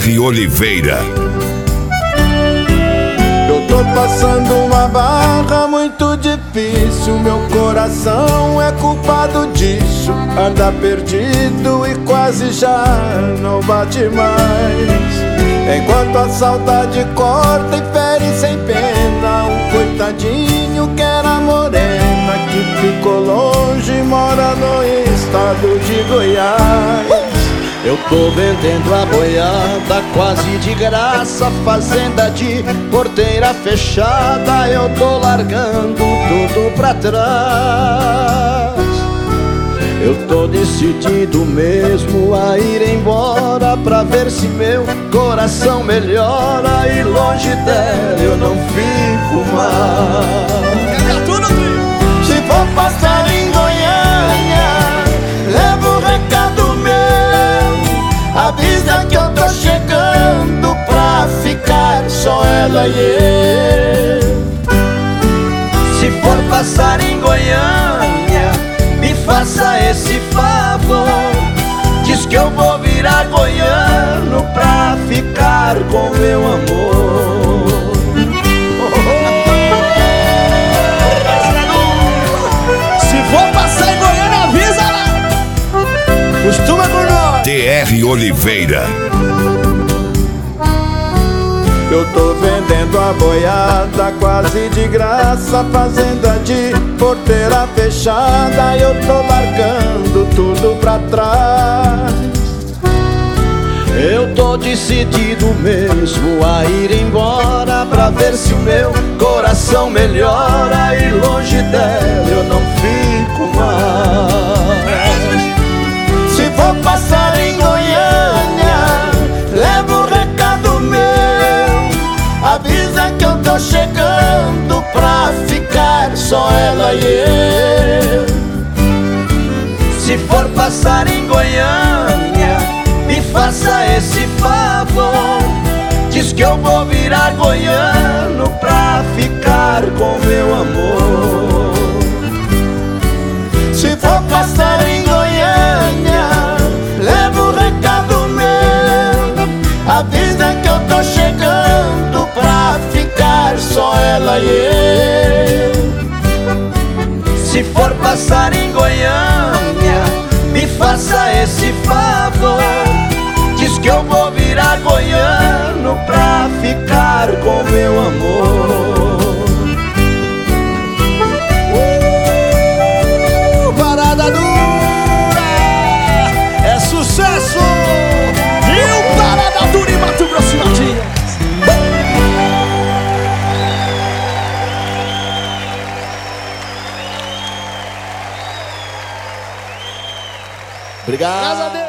TR Oliveira. Eu tô passando uma barra muito difícil. Meu coração é culpado disso. Anda perdido e quase já não bate mais. Enquanto a saudade corta e fere sem pena um coitadinho que era morena, que ficou longe e mora no estado de Goiás. Eu tô vendendo a boiada quase de graça, fazenda de porteira fechada. Eu tô largando tudo pra trás. Eu tô decidido mesmo a ir embora, pra ver se meu coração melhora. E longe dela eu não fico mais. Se for passar em Goiânia, leva o recado meu. Avisa que eu tô chegando pra ficar só ela e eu. Se for passar em Goiânia, me faça esse favor. Diz que eu vou virar goiano pra ficar com meu amor. Se for passar em Goiânia, avisa lá. Costuma com nós. TR Oliveira. Eu tô vendendo a boiada quase de graça, fazenda de porteira fechada. Eu tô largando tudo pra trás. Eu tô decidido mesmo a ir embora, pra ver se o meu coração melhora. E longe dela eu não fico mais. Se for passar em Goiânia, leva o recado meu. Avisa que eu tô chegando pra ficar só ela e eu. Se for passar em Goiânia, me faça esse favor. Diz que eu vou virar goiano pra ficar com meu amor. Se for passar em Goiânia, leva o recado meu. Avisa que eu tô chegando pra ficar só ela e eu. Se for passar em Goiânia, me faça esse favor. Diz que eu vou virar goiano pra ficar com meu amor. Parada dura é sucesso. E o Parada Dura em Mato Grosso e Matias. Obrigado. Graças a Deus.